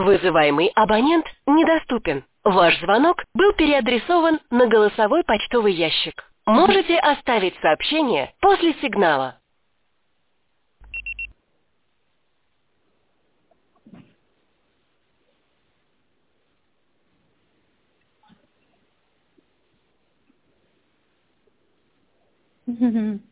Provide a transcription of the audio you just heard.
Вызываемый абонент недоступен. Ваш звонок был переадресован на голосовой почтовый ящик. Можете оставить сообщение после сигнала. Mhm.